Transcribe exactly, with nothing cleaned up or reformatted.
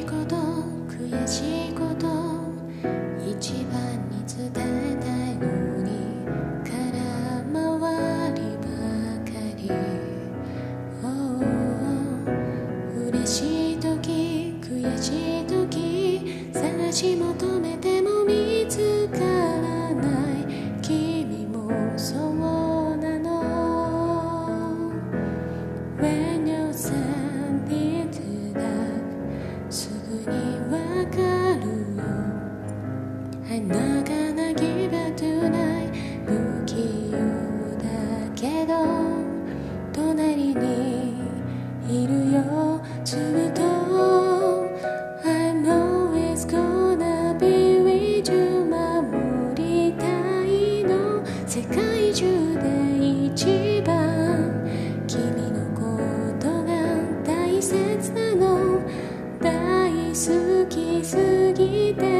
いこと悔しいこと一番に伝えたいのに空回りばかり、oh、嬉しい時悔しい時探し求めても見つからない君もそうなの When you send into that すぐにわかるよ I'm not gonna give it tonight 不器用だけど隣にいるよずっと I'm always gonna be with you 守りたいの世界中で一番君のことが大切なの大好きすぎて